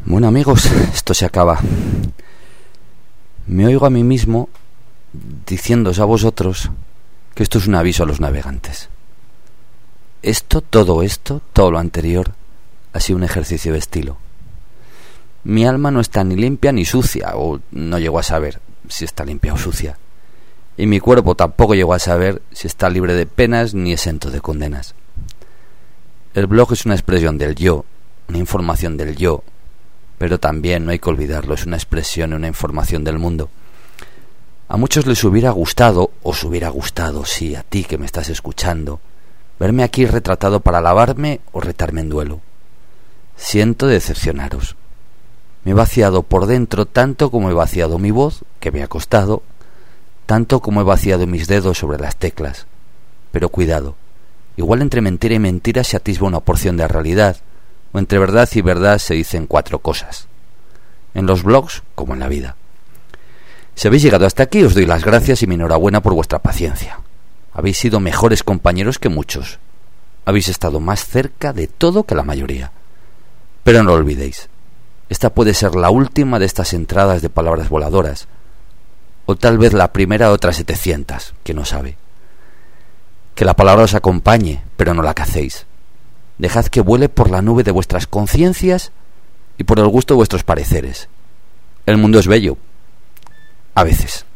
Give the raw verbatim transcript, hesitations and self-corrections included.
Bueno, amigos, esto se acaba. Me oigo a mí mismo diciéndoos a vosotros que esto es un aviso a los navegantes. Esto, todo esto, todo lo anterior ha sido un ejercicio de estilo. Mi alma no está ni limpia ni sucia, o no llego a saber si está limpia o sucia. Y mi cuerpo tampoco llegó a saber si está libre de penas ni exento de condenas. El blog es una expresión del yo, una información del yo, pero también, no hay que olvidarlo, es una expresión y una información del mundo. A muchos les hubiera gustado, os hubiera gustado, sí, a ti que me estás escuchando, verme aquí retratado para alabarme o retarme en duelo. Siento decepcionaros. Me he vaciado por dentro tanto como he vaciado mi voz, que me ha costado, tanto como he vaciado mis dedos sobre las teclas. Pero cuidado, igual entre mentira y mentira se atisba una porción de realidad, o entre verdad y verdad se dicen cuatro cosas. En los blogs, como en la vida. Si habéis llegado hasta aquí, os doy las gracias y mi enhorabuena por vuestra paciencia. Habéis sido mejores compañeros que muchos. Habéis estado más cerca de todo que la mayoría. Pero no lo olvidéis. Esta puede ser la última de estas entradas de palabras voladoras. O tal vez la primera de otras setecientas, que no sabe. Que la palabra os acompañe, pero no la cacéis. Dejad que vuele por la nube de vuestras conciencias y por el gusto de vuestros pareceres. El mundo es bello. A veces.